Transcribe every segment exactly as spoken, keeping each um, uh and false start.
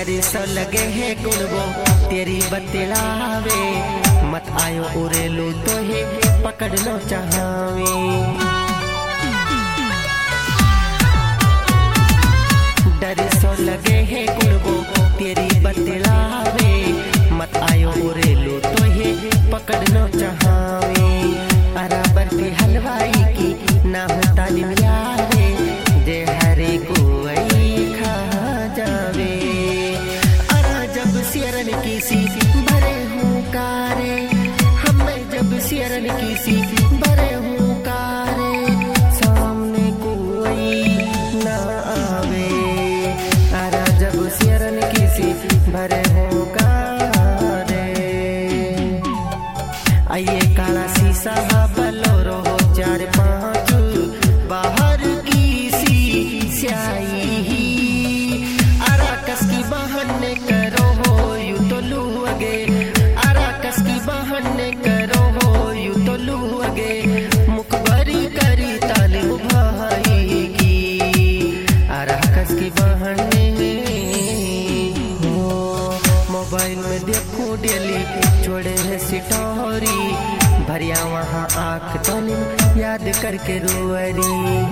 डरे सो लगे है गुणबो तेरी बतलावे मत आयो उरेलू तो है पकड़ लो चाहावे डरे सो लगे है गुणबो तेरी बतलावे मत आयो उरेलू तो है पकड़ लो चाहावे अराबर के हलवाई की ना हो तालीम यारे जे हरे को खा जावे अरा जब सियरन की सी भरे हूँ कारे हमें जब सियरन की सी भरे हूँ कारे सामने कोई ना आवे अरा जब सियरन की सी भरे हूँ कारे आइए काला शीशा बलोरो हो चार पाँच बाहर की सी स्याही अरा कस की बहाने करो हो यू तो लूगे अरा कस की बहाने करो हो यू तो लूगे मुखबरी करी तालिम भाई की अरा कस की बहाने हो मोबाइल में देखो डेली छोड़े है सिटोरी भरिया वहाँ आँख तालिम याद करके रोवरी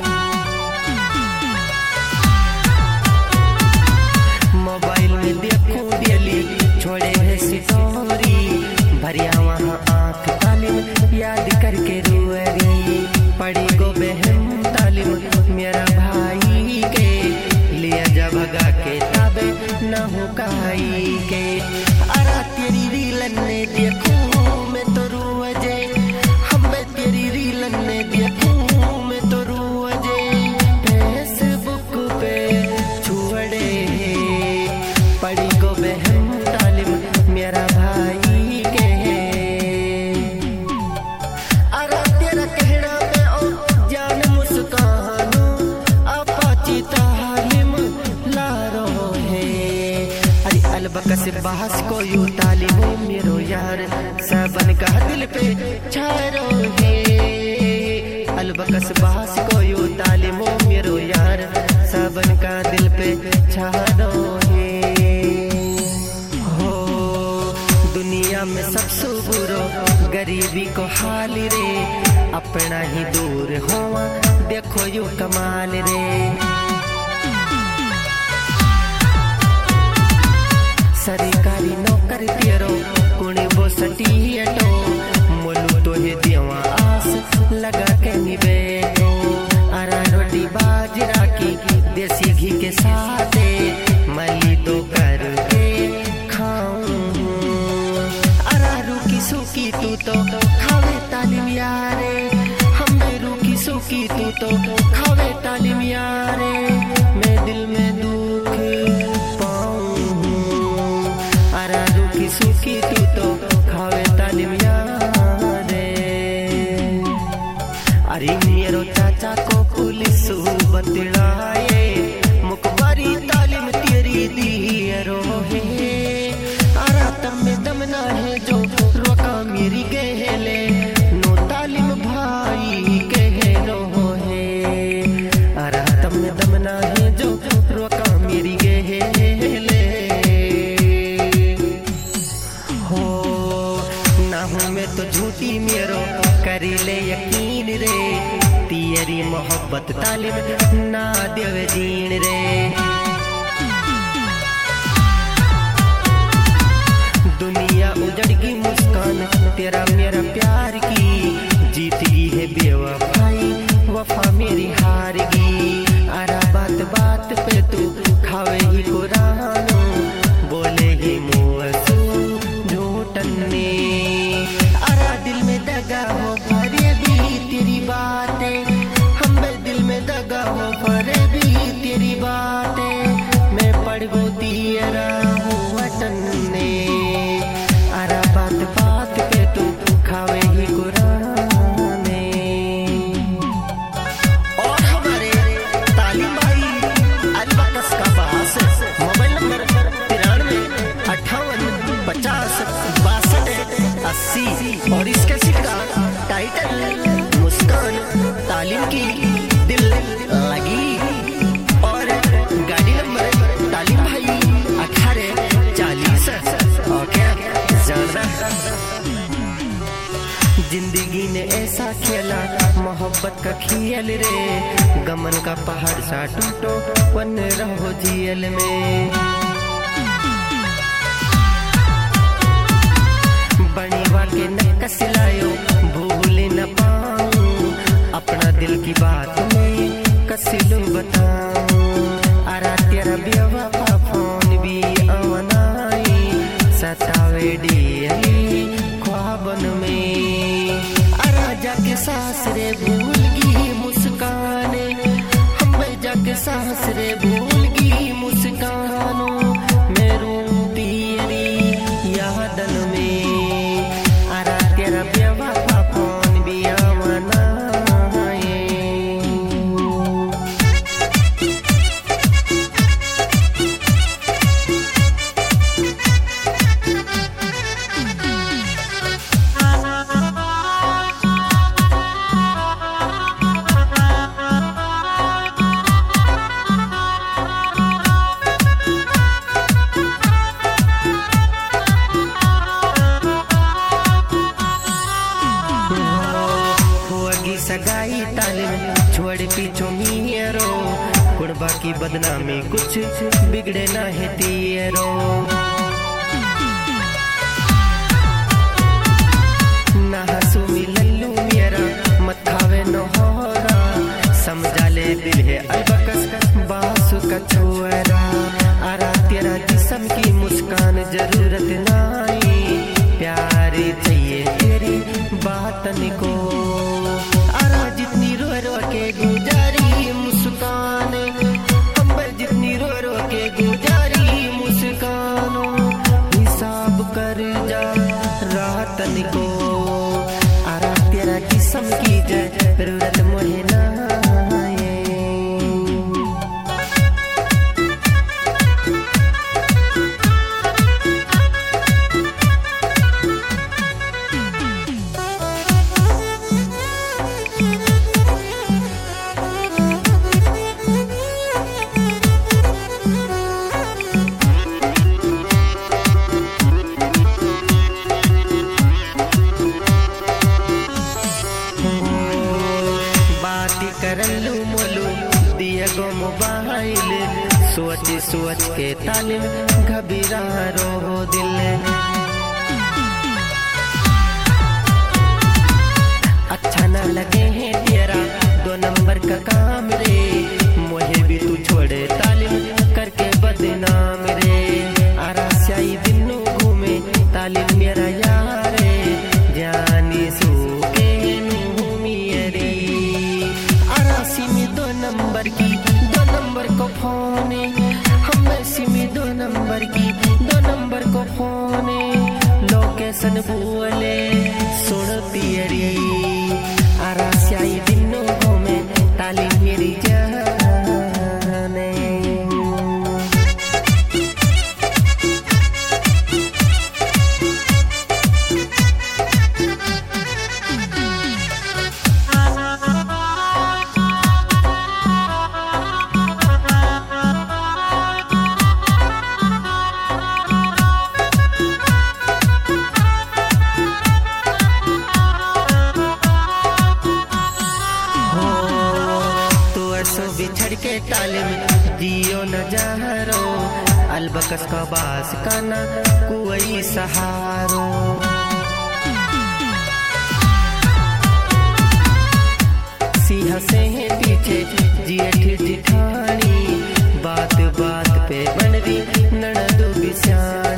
मोबाइल में देखो डेली छोड़े है सिटोरी भरिया वहाँ आँख तालिम याद करके रोवरी पड़ी गो बहन तालिम मेरा भाई के लिया जा भगा के ताबे न हो काई के अरा तेरी रीलन ने देखो मैं तो रोवजे हमें तेरी रीलन ने देखो मैं तो रोवजे फेसबुक पे छुड़े पड़ी गो बहन तालिम मेरा भाई के अरे तेरा कहना में ओ जान मुस्कानो अपाची तालिम ला रो है अरे अलबकस बहस को यू तालिम मेरो यार सबन का दिल पे छारो है अलबकस बहस को यू तालिम मेरो यार सबन का दिल पे छारो में सबसे बुरो गरीबी को हाल रे अपना ही दूर होवा देखो यू कमाल रे सरकारी नौकर तेरो कुणी वो सटीटो मोलू तो है देवा आस लगा के नी बैठो अरा रोटी बाजरा की देसी घी के साथ मली तो करके खाऊं सूखी तू तो खावे तालिम यारे हमें रूखी सूखी तू तो खावे तालिम यारे मैं दिल में दुख पाऊं अरा रूखी सूखी तू तो खावे तालिम यारे अरे मेरो चाचा को पुलिस बतलाए मुखबारी तालिम तेरी दी रोहे अरा तम में दमना है जो मेरी गहले नो तालिम भाई कहलो है अरा तम दमना है जो रोका मेरी गहले हो ना हूँ मैं तो झूठी मेरो करी ले यकीन रे तेरी मोहब्बत तालिम ना देव जीण रे दुनिया उजड़गी मुस्कान तेरा मेरा प्यार की जीत गई है बेवफाई वफा मेरी हार गई अरा बात बात पे तू खावे ही कुरानो बोले ही मुँहसू झूठने अरा दिल में दगा हो भरे भी तेरी बातें हमें दिल में दगा हो भरे भी तेरी बातें मैं पढ़ गो तेरा हूँ वतने अरा बात बात पे तू खावे ही कुराने और हमारे तालिम भाई अलबकस का पास मोबाइल नंबर तिरानवे अट्ठावन पचास बासठ अस्सी और इस कैसेट का टाइटल मुस्कान तालिम की दिल लगी और गाड़ी नंबर तालिम भाई अठारह सा खेला मोहब्बत का खेल रे, गमन का पहाड़ सा टूटो वन रहो झील में। बनीवा के न कसिलायो भूल न पाऊं, अपना दिल की बात में कसिलो बताऊं। अरा तेरा बेवफा फोन भी आवनाई, सतावे डियली ख्वाबन में। अरा जाके सासरे भूल गई मुस्कान, हम जाके सासरे भूल गई मुस्कानो, मेरू तेरी यादन में। अरा तेरा बेवफा फोन भी आवनाई। सगाई तालिम छोड़ पीछो मीरो, कुड़बा की बदनामी कुछ बिगड़े ना है तेरो। ना हंसू मी लल्लू मेरा मत खावे न होरा, समझा ले दिल है अलबकस बासु का छोरा। अरा तेरा जिस्म की मुस्कान जरूरत नहीं, प्यार चाहिए तेरी बातन को। जितनी रो रो के गुजारी मुस्कान, हम जितनी रो रो के गुजारी मुस्कानो, हिसाब कर जा रातन को। अरा तेरा जिस्म की जरूरत मुझे ना है। करलू मोलू दिया गो मोबाइल, सोच सोच के तालिम घबरा रो दिल। अच्छा ना लगे है तेरा दो नंबर का काम रे, मुझे भी तू छोड़े तालिम करके बदनाम रे। अरा स्याई दिनू घूमे तालिम मेरा यार रे, जानी सू के सिमी दो नंबर की दो नंबर को फोन, हम सिमी दो नंबर की दो नंबर को फोन। लोकेशन बोले सुन पियरी, अरा स्याई दिनों घूमे ताली मेरी जाने। बिछड़ के तालिम जियो न जहरो, अलबकस का बास का ना कोई सहारो। सिंह से है पीछे जेठ जिठानी, बात बात पे बन रही ननदू बिस्यानी।